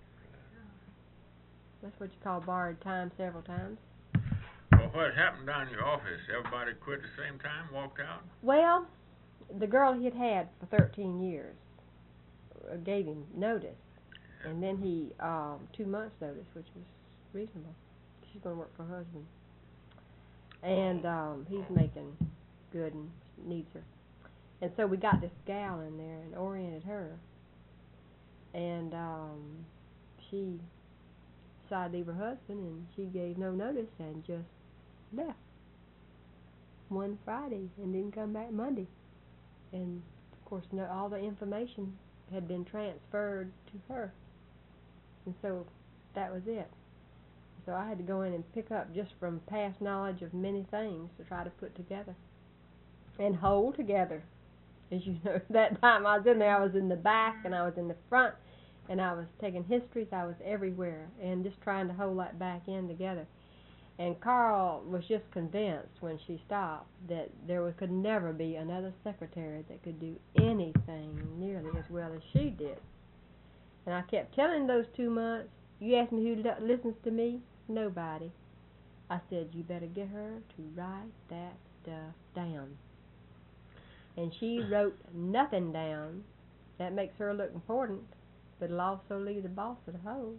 That's what you call borrowed time several times. Well, what happened down in your office? Everybody quit at the same time, walked out? Well, the girl he had had for thirteen years uh, gave him notice. And then he, um, two months notice, which was reasonable. She's going to work for her husband. And um, he's making good and needs her. And so we got this gal in there and oriented her. And um, she decided to leave her husband, and she gave no notice and just left one Friday and didn't come back Monday. And of course, no, all the information had been transferred to her. And so that was it. So I had to go in and pick up just from past knowledge of many things to try to put together and hold together. As you know, that time I was in there, I was in the back and I was in the front, and I was taking histories. I was everywhere and just trying to hold that back end together. And Carl was just convinced when she stopped that there was, could never be another secretary that could do anything nearly as well as she did. And I kept telling those two months, You ask me who li- listens to me? Nobody. I said, you better get her to write that stuff down. And she wrote nothing down. That makes her look important, but it'll also leave the boss at home.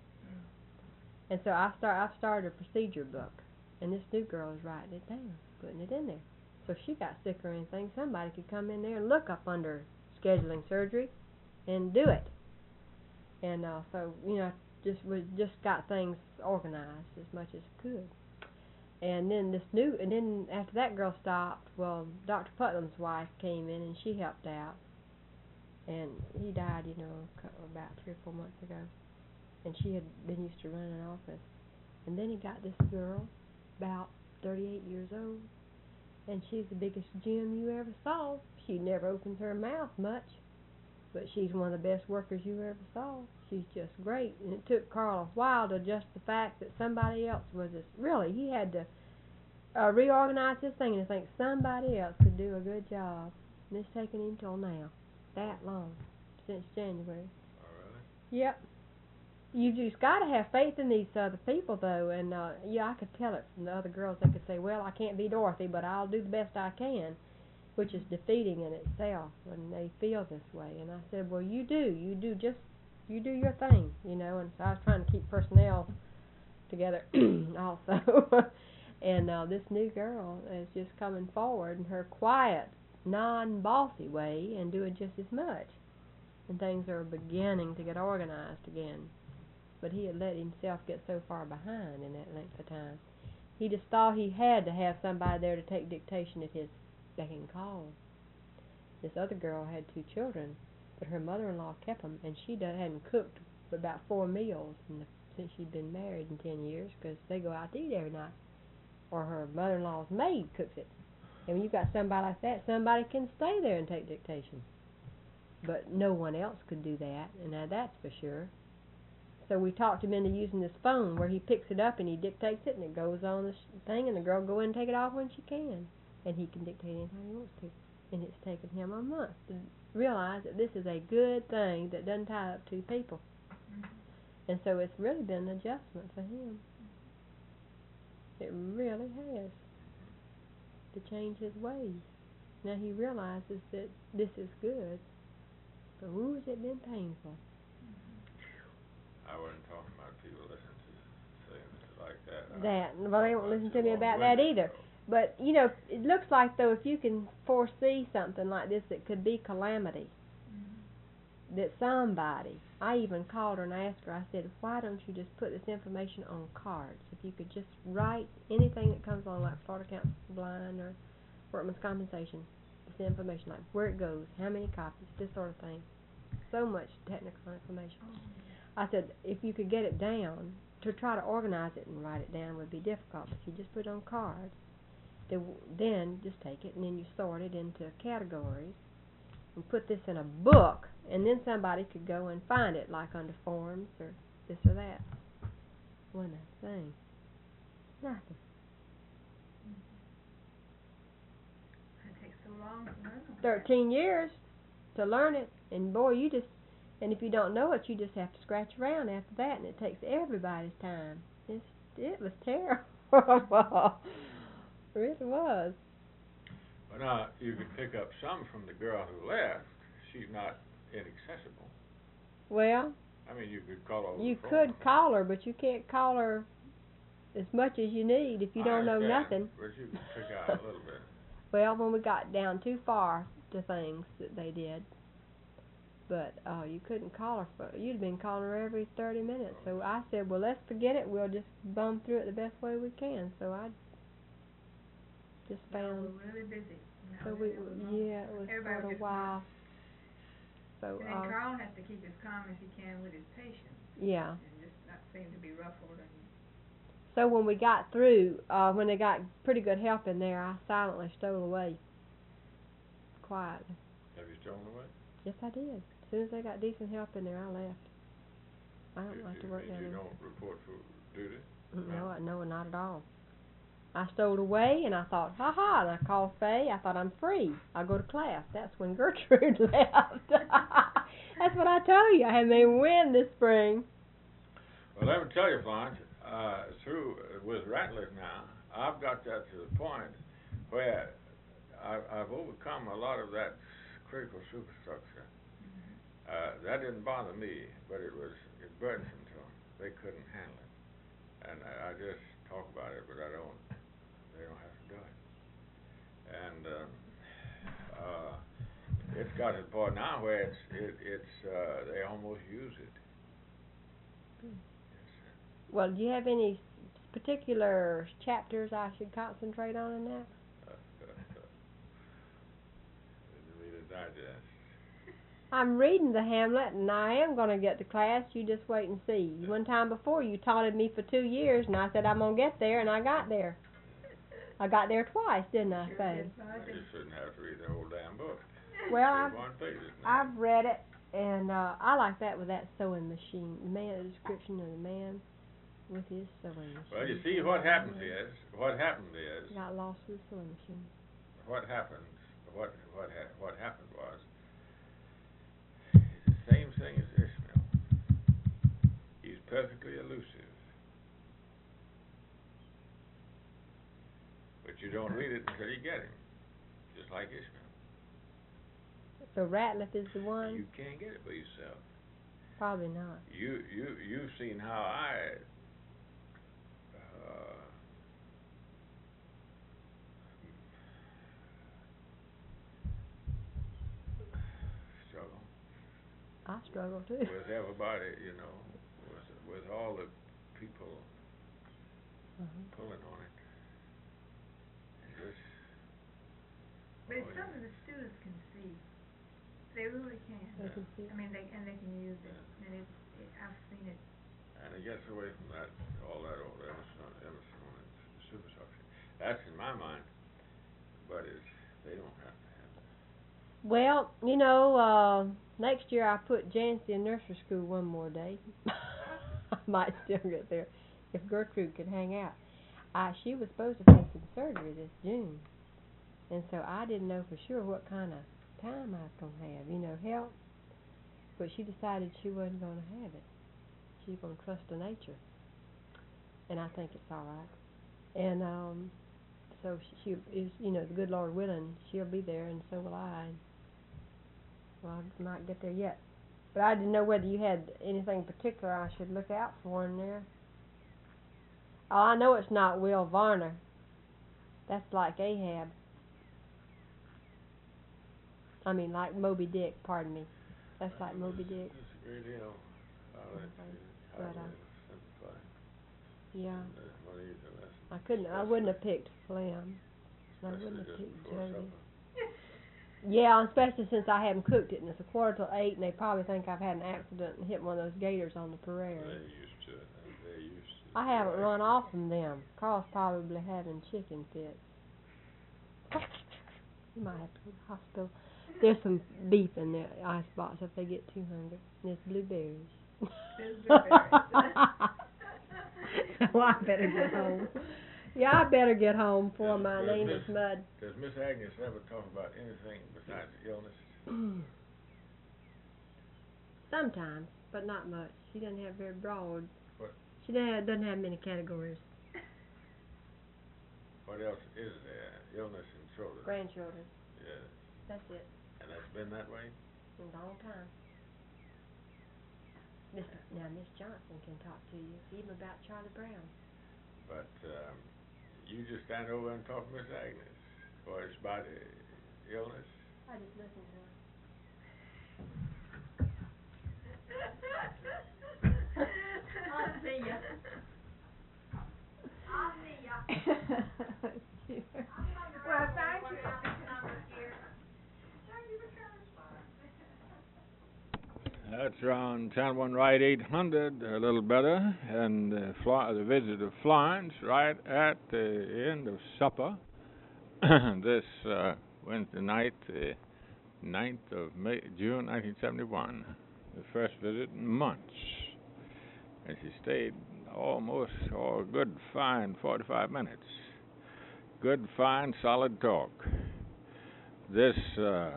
And so I start. I've started a procedure book, and this new girl is writing it down, putting it in there. So if she got sick or anything, somebody could come in there and look up under scheduling surgery and do it. And uh, so, you know, just we just got things organized as much as could. And then this new, and then after that girl stopped, well, Doctor Putnam's wife came in and she helped out. And he died, you know, about three or four months ago. And she had been used to running an office. And then he got this girl, about thirty-eight years old, and she's the biggest gem you ever saw. She never opens her mouth much, but she's one of the best workers you ever saw. She's just great. And it took Carl a while to adjust the fact that somebody else was this. Really, he had to uh, reorganize his thing and think somebody else could do a good job. And it's taken him till now, that long, since January. Oh, really? Yep. You just got to have faith in these other people, though, and uh, yeah, I could tell it from the other girls. They could say, well, I can't be Dorothy, but I'll do the best I can, which is defeating in itself when they feel this way. And I said, well, you do. You do just, you do your thing, you know, and so I was trying to keep personnel together also. And uh, this new girl is just coming forward in her quiet, non-bossy way and doing just as much. And things are beginning to get organized again. But he had let himself get so far behind in that length of time. He just thought he had to have somebody there to take dictation at his beck and call. This other girl had two children, but her mother-in-law kept them, and she done, hadn't cooked about four meals in the, since she'd been married in ten years, because they go out to eat every night. Or her mother-in-law's maid cooks it. And when you've got somebody like that, somebody can stay there and take dictation. But no one else could do that, and now that's for sure. So we talked him into using this phone where he picks it up and he dictates it and it goes on this thing, and the girl go in and take it off when she can. And he can dictate anytime he wants to. And it's taken him a month to realize that this is a good thing that doesn't tie up two people. Mm-hmm. And so it's really been an adjustment for him. It really has. To change his ways. Now he realizes that this is good. But ooh, has it been painful. I wasn't talking about people listening to things like that. That, well, they won't listen to me about that either. But, you know, it looks like, though, if you can foresee something like this that could be calamity, mm-hmm. that somebody, I even called her and asked her, I said, why don't you just put this information on cards? If you could just write anything that comes on, like Florida Council Blind or Workman's Compensation, this information, like where it goes, how many copies, this sort of thing. So much technical information. Oh. I said, if you could get it down, to try to organize it and write it down would be difficult. If you just put it on cards, then just take it and then you sort it into categories and put this in a book, and then somebody could go and find it, like under forms or this or that. One thing. Nothing. It takes so long to learn. Thirteen years to learn it, and boy, you just, and if you don't know it, you just have to scratch around after that, and it takes everybody's time. It's, it was terrible. It really was. Well, now, you could pick up some from the girl who left. She's not inaccessible. Well, I mean, you could call her over you the could phone. call her, but you can't call her as much as you need if you don't I know understand, nothing. But you could pick out a little bit. Well, when we got down too far to things that they did, but uh, you couldn't call her. For, you'd been calling her every thirty minutes. So I said, well, let's forget it. We'll just bum through it the best way we can. So I just found. We were really busy. You know, So we, it was yeah, it was everybody for a was while. So And then uh, Carl has to keep as calm as he can with his patients. yeah. And just not seem to be ruffled. And So when we got through, uh, when they got pretty good help in there, I silently stole away. Quietly. Have you stolen away? Yes, I did. As soon as they got decent help in there, I left. I don't you, like you to work mean down you there. don't report for duty? No, no, not at all. I stole away, and I thought, ha ha, and I called Faye. I thought, I'm free. I'll go to class. That's when Gertrude left. That's what I told you. I had made wind this spring. Well, let me tell you, Florence, uh, through uh, with Ratliff now, I've got that to the point where I, I've overcome a lot of that critical superstructure. Uh, that didn't bother me, but it was it burdensome to them. They couldn't handle it, and I, I just talk about it, but I don't. They don't have to do it. And um, uh, it's got to the point now where it's it, it's uh, they almost use it. Well, do you have any particular chapters I should concentrate on in that? Uh, uh, uh, read a digest. I'm reading the Hamlet, and I am going to get to class. You just wait and see. One time before, you taunted me for two years, and I said I'm going to get there, and I got there. I got there twice, didn't I, Sure Faye? did, You Roger. shouldn't have to read the whole damn book. Well, Read I've, one page, isn't it? I've read it, and uh, I like that with that sewing machine. The man, the description of the man with his sewing machine. Well, you see, what happens is, what happened is, Got lost with the sewing machine. what happens, what what ha- what happened was, it's the same thing as Ishmael. He's perfectly elusive, but you don't read it until you get him, just like Ishmael. So Ratliff is the one? You can't get it by yourself. Probably not. You you you've seen how I. Uh, struggle I struggle too. with everybody, you know, with with all the people Uh-huh. pulling on it. And just, But it's oh, something the students can see. They really can. They can see. I mean, they, and they can use it, and it's, it, I've seen it. and it gets away from that, all that old Emerson, Emerson and superstructure. That's in my mind, but it's, they don't have to have that. Well, you know, uh, next year I put Jancy in nursery school one more day. I might still get there if Gertrude could hang out. I she was supposed to have some surgery this June, and so I didn't know for sure what kind of time I was gonna have, you know, help. But she decided she wasn't gonna have it. She's gonna trust to nature, and I think it's all right. And um, so she, she is, you know, the good Lord willing, she'll be there, and so will I. Well, I might get there yet. But I didn't know whether you had anything particular I should look out for in there. Oh, I know it's not Will Varner. That's like Ahab. I mean, like Moby Dick, pardon me. That's like Moby Dick. It's a great deal. I'll let Okay. you, I But, uh, will simplify. Yeah. And, uh, what is the lesson? I couldn't, I wouldn't have picked Phlegm. I Especially wouldn't have just picked before Jody. supper. Yeah, especially since I haven't cooked it and it's a quarter till eight and they probably think I've had an accident and hit one of those gators on the prairie. They're used to it. uh, They're used to I the haven't run action. off from them. Carl's probably having chicken fits. You might have to go to the hospital. There's some beef in the icebox if they get too hungry. And there's blueberries. There's blueberries. So I better get home. Yeah, I better get home before Does- my does name Miss- is mud. Does Miss Agnes ever talk about anything besides illness? Sometimes, but not much. She doesn't have very broad. What? She doesn't have, doesn't have many categories. What else is there? Illness and children. Grandchildren. Yeah. That's it. And that's been that way? A long time. Mister Now, Miss Johnson can talk to you, even about Charlie Brown. But um, you just stand over and talk to Miss Agnes, or it's about uh, illness. I just listen to her. I'll see ya. I'll see ya. Well, thank you. That's around ten one right eight hundred, a little better, and uh, Fly, the visit of Florence right at the end of supper this uh, Wednesday night, the ninth of May, June nineteen seventy-one, the first visit in months. And she stayed almost, oh, a good fine forty-five minutes. Good fine solid talk. This uh,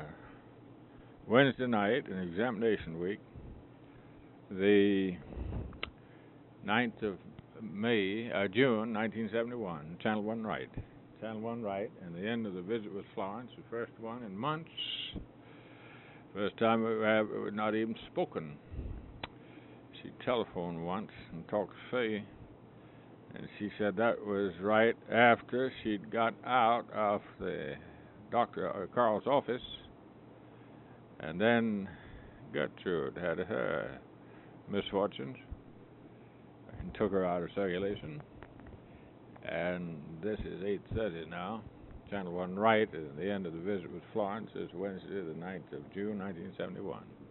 Wednesday night, in examination week, the ninth of May, uh, June, nineteen seventy-one, Channel One right. Channel One right, and the end of the visit with Florence, the first one in months. First time we have not even spoken. She telephoned once and talked to Faye, and she said that was right after she'd got out of the Doctor uh, Carl's office, and then Gertrude had her misfortunes and took her out of circulation. And this is eight thirty now. Channel One right, and the end of the visit with Florence is Wednesday, the ninth of June, nineteen seventy-one.